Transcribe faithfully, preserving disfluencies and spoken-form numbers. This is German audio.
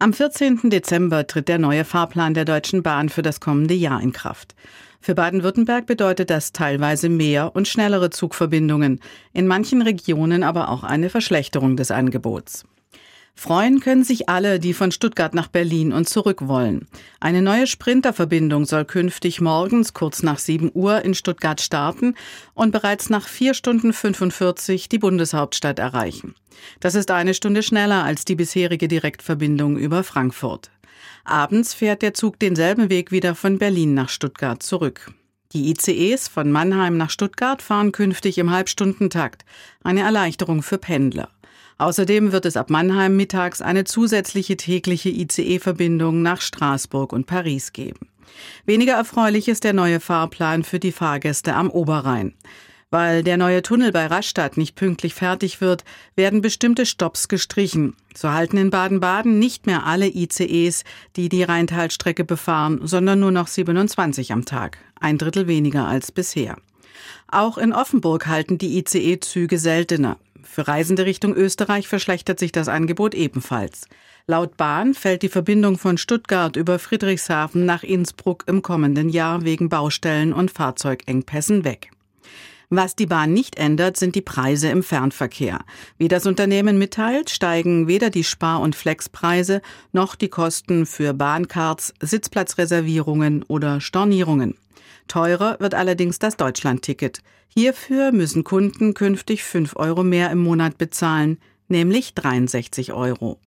Am vierzehnten Dezember tritt der neue Fahrplan der Deutschen Bahn für das kommende Jahr in Kraft. Für Baden-Württemberg bedeutet das teilweise mehr und schnellere Zugverbindungen, in manchen Regionen aber auch eine Verschlechterung des Angebots. Freuen können sich alle, die von Stuttgart nach Berlin und zurück wollen. Eine neue Sprinterverbindung soll künftig morgens kurz nach sieben Uhr in Stuttgart starten und bereits nach vier Stunden fünfundvierzig die Bundeshauptstadt erreichen. Das ist eine Stunde schneller als die bisherige Direktverbindung über Frankfurt. Abends fährt der Zug denselben Weg wieder von Berlin nach Stuttgart zurück. Die I C Es von Mannheim nach Stuttgart fahren künftig im Halbstundentakt, eine Erleichterung für Pendler. Außerdem wird es ab Mannheim mittags eine zusätzliche tägliche I C E-Verbindung nach Straßburg und Paris geben. Weniger erfreulich ist der neue Fahrplan für die Fahrgäste am Oberrhein. Weil der neue Tunnel bei Rastatt nicht pünktlich fertig wird, werden bestimmte Stopps gestrichen. So halten in Baden-Baden nicht mehr alle I C Es, die die Rheintalstrecke befahren, sondern nur noch siebenundzwanzig am Tag, ein Drittel weniger als bisher. Auch in Offenburg halten die I C E-Züge seltener. Für Reisende Richtung Österreich verschlechtert sich das Angebot ebenfalls. Laut Bahn fällt die Verbindung von Stuttgart über Friedrichshafen nach Innsbruck im kommenden Jahr wegen Baustellen und Fahrzeugengpässen weg. Was die Bahn nicht ändert, sind die Preise im Fernverkehr. Wie das Unternehmen mitteilt, steigen weder die Spar- und Flexpreise noch die Kosten für Bahncards, Sitzplatzreservierungen oder Stornierungen. Teurer wird allerdings das Deutschlandticket. Hierfür müssen Kunden künftig fünf Euro mehr im Monat bezahlen, nämlich dreiundsechzig Euro.